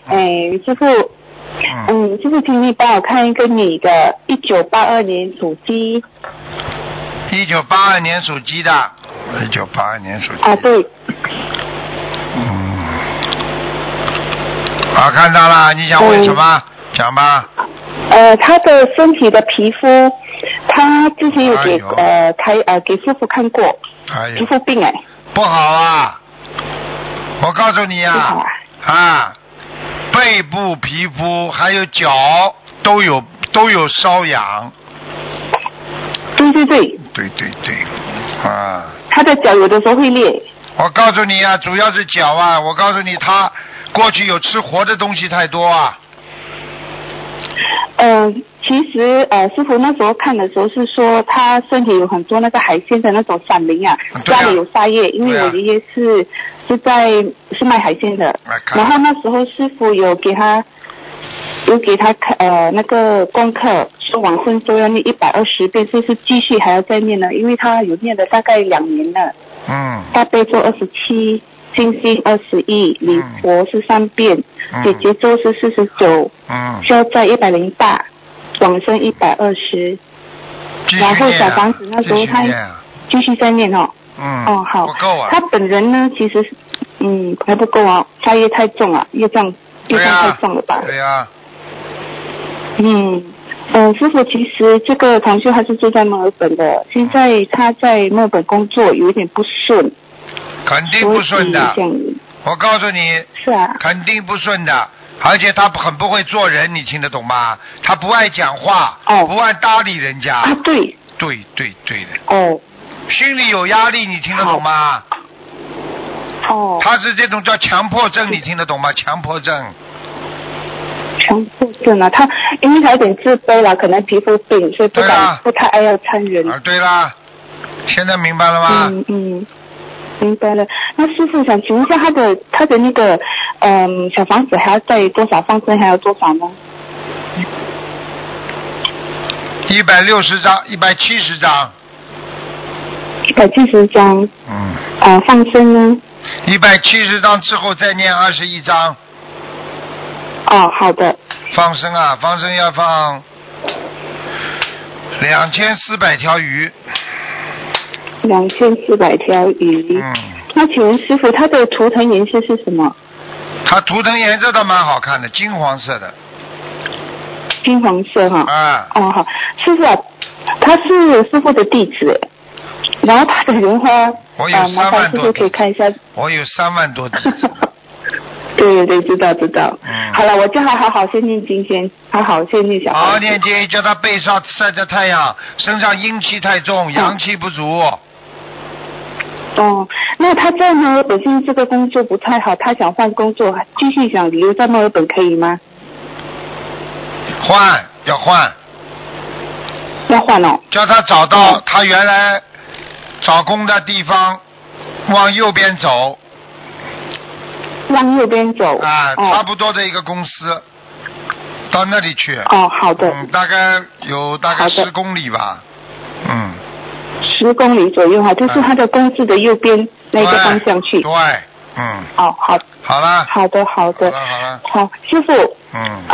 师傅，师傅，请你帮我看一个女的，1982年属鸡。 1982年属鸡的，1982年属鸡。 啊，对。 看到了，你想问什么？讲吧。 她的身体的皮肤，她之前有给给师傅看过，皮肤病不好啊！我告诉你啊，背部皮肤还有脚都有瘙痒。对， 他的脚有的时候会裂。 我告诉你啊，主要是脚啊！我告诉你，他过去有吃活的东西太多啊。 其实师傅那时候看的时候是说他身体有很多那个海鲜的那种闪灵啊，家里有沙叶，因为我爷爷是卖海鲜的，然后那时候师傅有给他那个功课，说往生咒要念120遍，就是继续还要再念呢，因为他有念了大概2年了。大悲咒27，心经21，礼佛是3遍，姐姐咒是49，消灾108，往生120，然后小房子那时候他继续再念哦。好。 不够啊。 他本人呢，其实还不够啊，他业太重了，业障太重了吧？ 对呀。 师傅，其实这个同修还是住在墨尔本的，现在他在墨尔本工作有一点不顺。 肯定不顺的，我告诉你。 是啊。 肯定不顺的，而且他很不会做人，你听得懂吗？他不爱讲话，不爱搭理人家。 对的。心里有压力，你听得懂吗？他是这种叫强迫症，你听得懂吗？强迫症啊，他因为他有点自卑了，可能皮肤病，所以不太爱要参人。 对啦，现在明白了吗？ 明白了。那师傅想请问一下，他的那个小房子还要再多少放生，还要多少呢 ？160张，170张。 170张。放生呢 ？170张之后再念21张。 好的。 放生啊，放生要放2400条鱼。 2400条鱼。那请问师傅，他的图腾颜色是什么？ 他图腾颜色倒蛮好看的，金黄色的。 金黄色哈。好，师傅啊，他是师傅的弟子，然后他的莲花， 我有3万多， 师傅可以看一下。 我有3万多弟子。 对，知道。好了，我叫他好好先念经先，好好先念小房子。 好好念经，叫他背上晒着太阳，身上阴气太重，阳气不足。 那他在墨尔本现在这个工作不太好，他想换工作，继续想留在墨尔本可以吗？ 要换哦。 叫他找到他原来找工的地方，往右边走。 往右边走。 差不多的一个公司，到那里去。 好的。 大概10公里吧。 10公里左右就是他的公司的右边那个方向去。 对。 好。 好了。 好的。好，师傅。